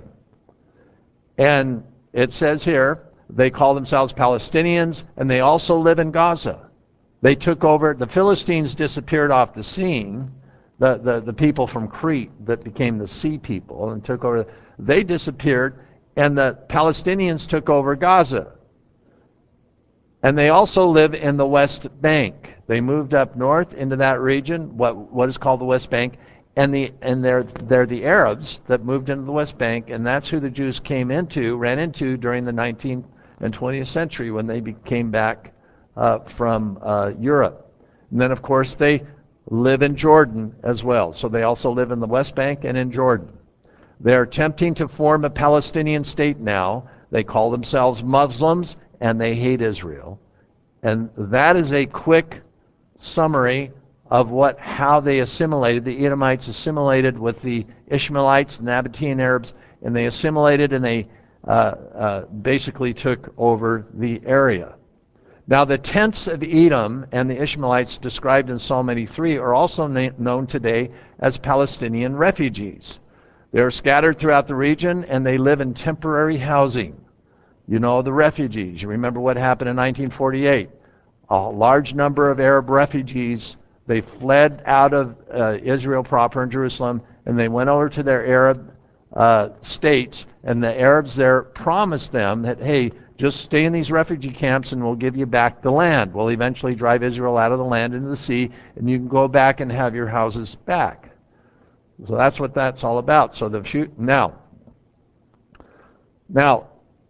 And it says here, they call themselves Palestinians, and they also live in Gaza. They took over, the Philistines disappeared off the scene, the, the, the people from Crete that became the sea people and took over, they disappeared, and the Palestinians took over Gaza. And they also live in the West Bank. They moved up north into that region, what what is called the West Bank, and the and they're they're the Arabs that moved into the West Bank, and that's who the Jews came into, ran into during the nineteenth and twentieth century when they came back uh, from uh, Europe. And then, of course, they live in Jordan as well. So they also live in the West Bank and in Jordan. They're attempting to form a Palestinian state now. They call themselves Muslims, and they hate Israel. And that is a quick summary of what how they assimilated. The Edomites assimilated with the Ishmaelites, the Nabatean Arabs, and they assimilated and they uh, uh, basically took over the area. Now the tents of Edom and the Ishmaelites described in Psalm eighty-three are also na- known today as Palestinian refugees. They are scattered throughout the region and they live in temporary housing. You know, the refugees. You remember what happened in nineteen forty-eight. A large number of Arab refugees, they fled out of uh, Israel proper in Jerusalem, and they went over to their Arab uh, states, and the Arabs there promised them that, hey, just stay in these refugee camps and we'll give you back the land. We'll eventually drive Israel out of the land into the sea, and you can go back and have your houses back. So that's what that's all about. So the shoot now, now,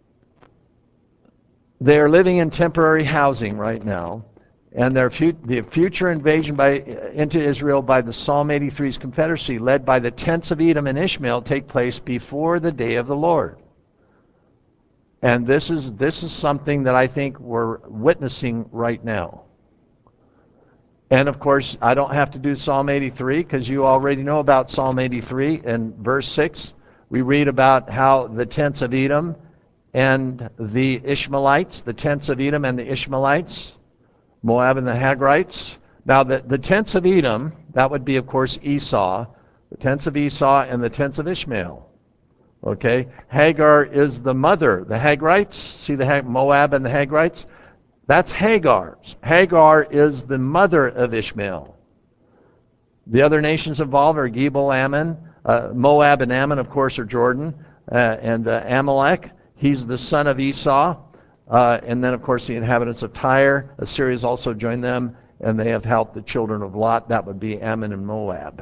they are living in temporary housing right now, and their fu- the future invasion by, into Israel by the Psalm eighty-three's confederacy, led by the tents of Edom and Ishmael, take place before the day of the Lord. And this is this is something that I think we're witnessing right now. And of course, I don't have to do Psalm eighty-three because you already know about Psalm eighty-three. In verse six, we read about how the tents of Edom and the Ishmaelites, the tents of Edom and the Ishmaelites, Moab and the Hagrites. Now the, the tents of Edom, that would be of course Esau, the tents of Esau and the tents of Ishmael. Okay, Hagar is the mother. The Hagrites, see the Hag- Moab and the Hagrites? That's Hagar's. Hagar is the mother of Ishmael. The other nations involved are Gebal, Ammon, uh, Moab and Ammon, of course, are Jordan, uh, and uh, Amalek. He's the son of Esau. Uh, and then, of course, the inhabitants of Tyre. Assyria has also joined them, and they have helped the children of Lot. That would be Ammon and Moab.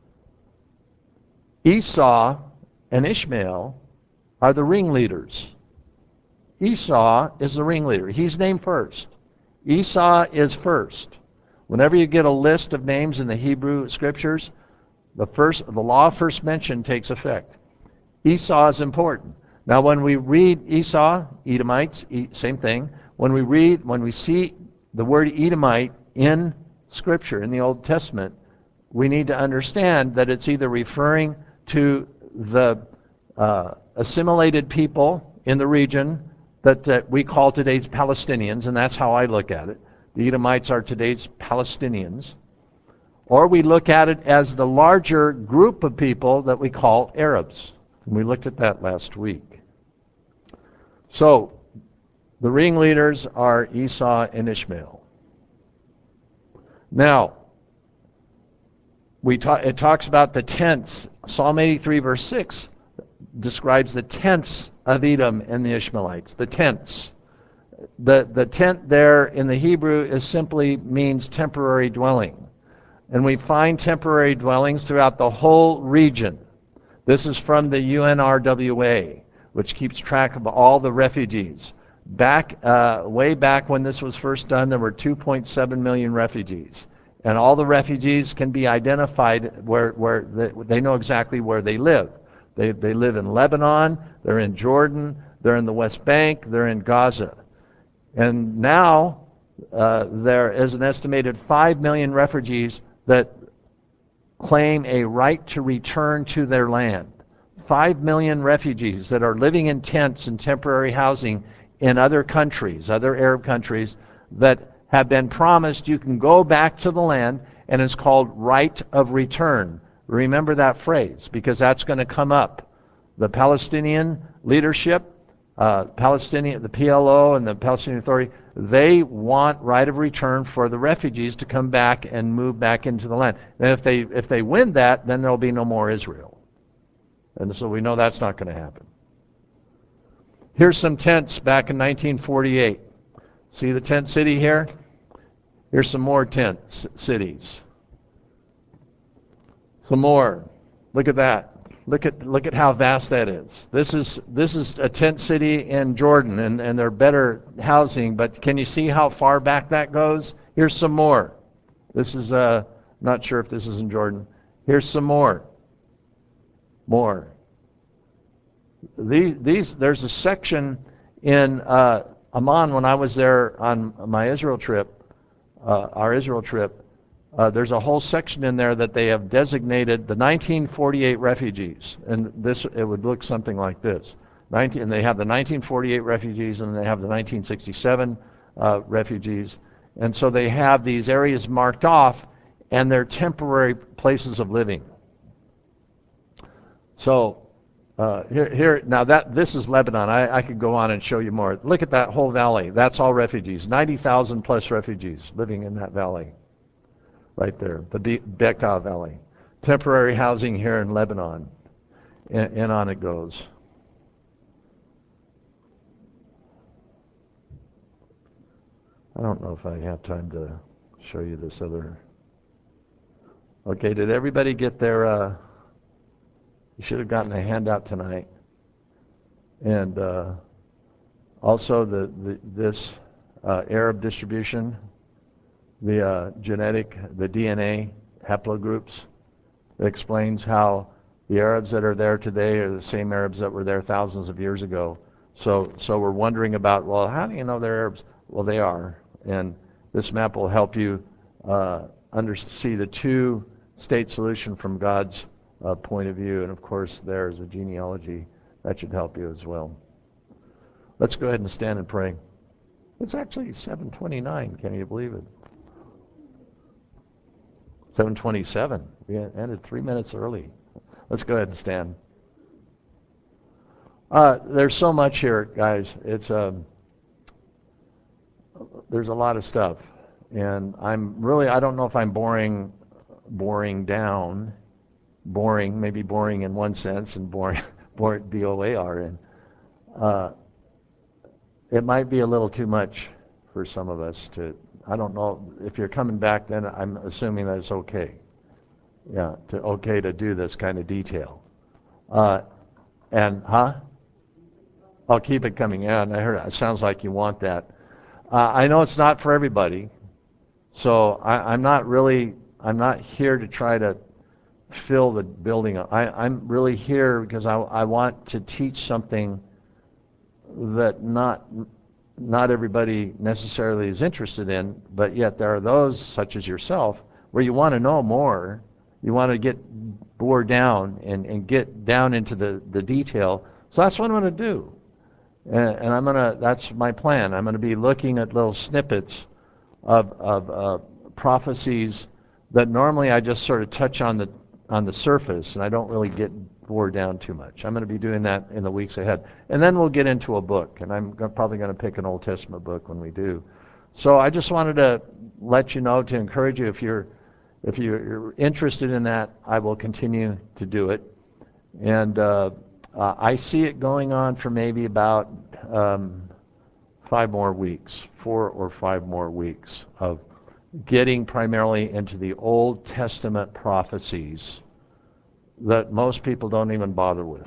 Esau and Ishmael are the ringleaders. Esau is the ringleader. He's named first. Esau is first. Whenever you get a list of names in the Hebrew scriptures, the first, the law of first mention takes effect. Esau is important. Now, when we read Esau, Edomites, same thing. When we read, when we see the word Edomite in Scripture, in the Old Testament, we need to understand that it's either referring to the uh, assimilated people in the region that uh, we call today's Palestinians, and that's how I look at it. The Edomites are today's Palestinians. Or we look at it as the larger group of people that we call Arabs. And we looked at that last week. So, the ringleaders are Esau and Ishmael. Now, we ta- it talks about the tents. Psalm eighty-three, verse six, describes the tents of Edom and the Ishmaelites. The tents. The, the tent there in the Hebrew is simply means temporary dwelling. And we find temporary dwellings throughout the whole region. This is from the U N R W A, which keeps track of all the refugees. Back, uh, way back when this was first done, there were two point seven million refugees. And all the refugees can be identified where, where they, they know exactly where they live. They, they live in Lebanon, they're in Jordan, they're in the West Bank, they're in Gaza. And now uh, there is an estimated five million refugees that claim a right to return to their land. Five million refugees that are living in tents and temporary housing in other countries, other Arab countries, that have been promised you can go back to the land, and it's called right of return. Remember that phrase, because that's going to come up. The Palestinian leadership, uh, Palestinian, the P L O and the Palestinian Authority, they want right of return for the refugees to come back and move back into the land. And if they if they win that, then there'll be no more Israel. And so we know that's not going to happen. Here's some tents back in nineteen forty-eight. See the tent city here? Here's some more tent c- cities. Some more. Look at that. Look at look at how vast that is. This is this is a tent city in Jordan, and, and they're better housing, but can you see how far back that goes? Here's some more. This is uh not sure if this is in Jordan. Here's some more. More. These, these there's a section in uh, Amman when I was there on my Israel trip, uh, our Israel trip. Uh, there's a whole section in there that they have designated the nineteen forty-eight refugees, and this it would look something like this. nineteen, and they have the nineteen forty-eight refugees, and they have the nineteen sixty-seven uh, refugees, and so they have these areas marked off, and they're temporary places of living. So uh, here, here now that this is Lebanon. I, I could go on and show you more. Look at that whole valley. That's all refugees. ninety thousand plus refugees living in that valley. Right there, the Be- Bekaa Valley. Temporary housing here in Lebanon. And, and on it goes. I don't know if I have time to show you this other. Okay, did everybody get their, uh, you should have gotten a handout tonight. And uh, also the, the this uh, Arab distribution, the uh, genetic, the D N A haplogroups. It explains how the Arabs that are there today are the same Arabs that were there thousands of years ago. So, so we're wondering about, well, how do you know they're Arabs? Well, they are. And this map will help you uh, under, see the two-state solution from God's uh, point of view. And of course, there's a genealogy. That should help you as well. Let's go ahead and stand and pray. It's actually seven twenty-nine. Can you believe it? seven twenty-seven. We ended three minutes early. Let's go ahead and stand. Uh, there's so much here, guys. It's um, there's a lot of stuff, and I'm really I don't know if I'm boring, boring down, boring maybe boring in one sense, and boring, boring B O A R in. Uh, it might be a little too much for some of us to. I don't know if you're coming back. Then I'm assuming that it's okay. Yeah, to okay to do this kind of detail. Uh, and huh? I'll keep it coming in. I heard it sounds like you want that. Uh, I know it's not for everybody, so I, I'm not really. I'm not here to try to fill the building up. I, I'm really here because I, I want to teach something that not not everybody necessarily is interested in, but yet there are those, such as yourself, where you want to know more. You want to get bored down and, and get down into the, the detail. So that's what I'm going to do. And, and I'm going to, that's my plan. I'm going to be looking at little snippets of, of uh, prophecies that normally I just sort of touch on the on the surface, and I don't really get bored down too much. I'm going to be doing that in the weeks ahead. And then we'll get into a book, and I'm go- probably going to pick an Old Testament book when we do. So I just wanted to let you know, to encourage you, if you're if you're interested in that, I will continue to do it. And uh, uh, I see it going on for maybe about um, five more weeks, four or five more weeks of getting primarily into the Old Testament prophecies that most people don't even bother with.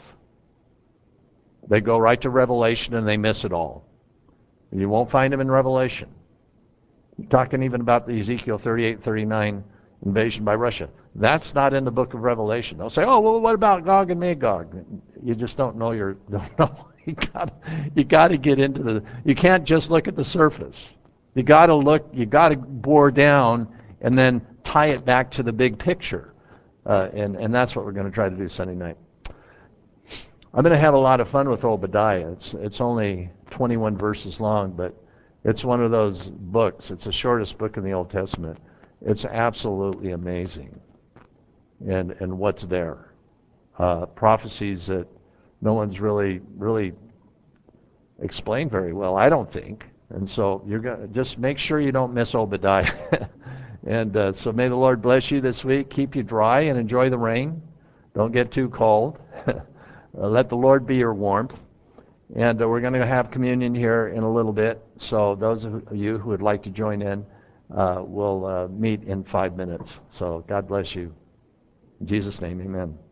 They go right to Revelation and they miss it all. You won't find them in Revelation. You're talking even about the Ezekiel thirty-eight, thirty-nine invasion by Russia. That's not in the book of Revelation. They'll say, oh, well, what about Gog and Magog? You just don't know your, don't know. You got you got to get into the, you can't just look at the surface. You got to look, you got to bore down and then tie it back to the big picture. Uh, and, and that's what we're going to try to do Sunday night. I'm going to have a lot of fun with Obadiah. It's, it's only twenty-one verses long, but it's one of those books. It's the shortest book in the Old Testament. It's absolutely amazing. And, and what's there. Uh, prophecies that no one's really, really explained very well, I don't think. And so you're gonna just make sure you don't miss Obadiah. And uh, so may the Lord bless you this week. Keep you dry and enjoy the rain. Don't get too cold. uh, let the Lord be your warmth. And uh, we're going to have communion here in a little bit. So those of you who would like to join in, uh, will uh, meet in five minutes. So God bless you. In Jesus' name, amen.